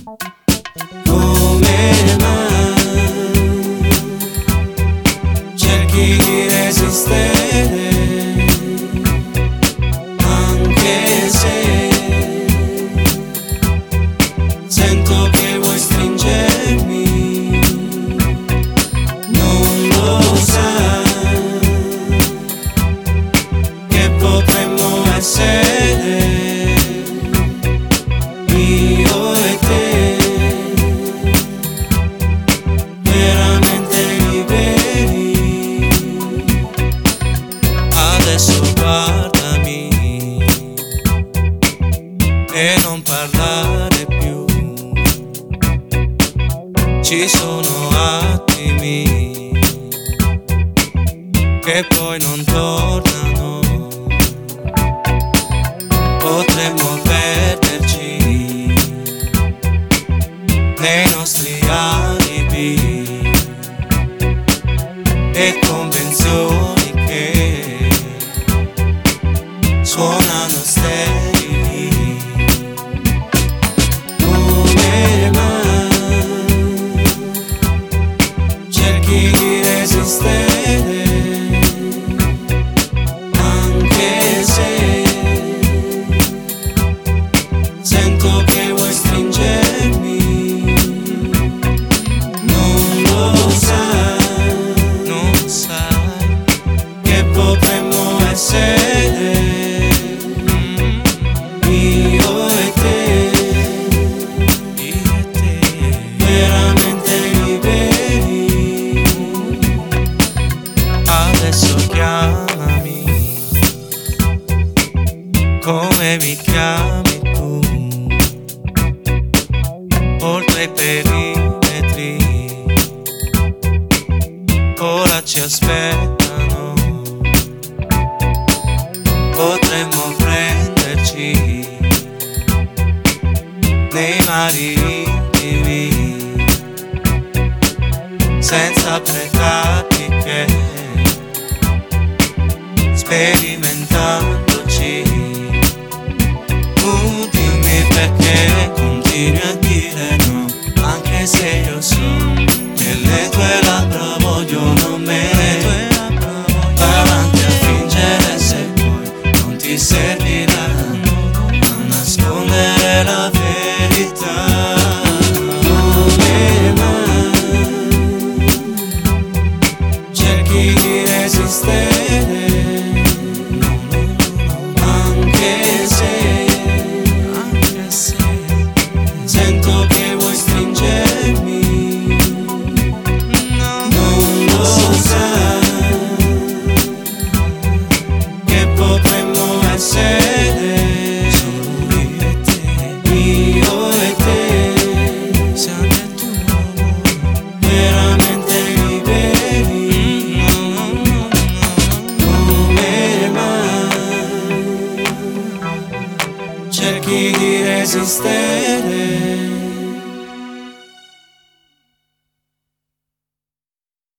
Come mai cerchi di resistere, anche se sento che vuoi stringermi, non lo sai che potremmo essere io e te, veramente liberi. Adesso guardami e non parlare più, ci sono attimi che poi non tornano, potremmo perderci nei nostri alibi e convenzioni che suonano sterili. Come mai cerchi di resistere, anche se sento che vuoi stringermi, non lo sai che potremmo essere io e te, veramente liberi. Adesso chiamami come mi chiami tu, oltre i perimetri ora ci aspettano, potremmo prenderci nei mari intimi senza pratiche, sperimentandoci. Dimmi perché continui a dire no, anche se io so che le tue labbra vogliono me, davanti a fingere se poi non ti serviranno a nascondere la verità. Come mai cerchi di resistere, anche se sento che vuoi stringermi, non lo sai che potremmo essere solo io e te, siamo tu, veramente liberi. Come mai cerchi di resistere,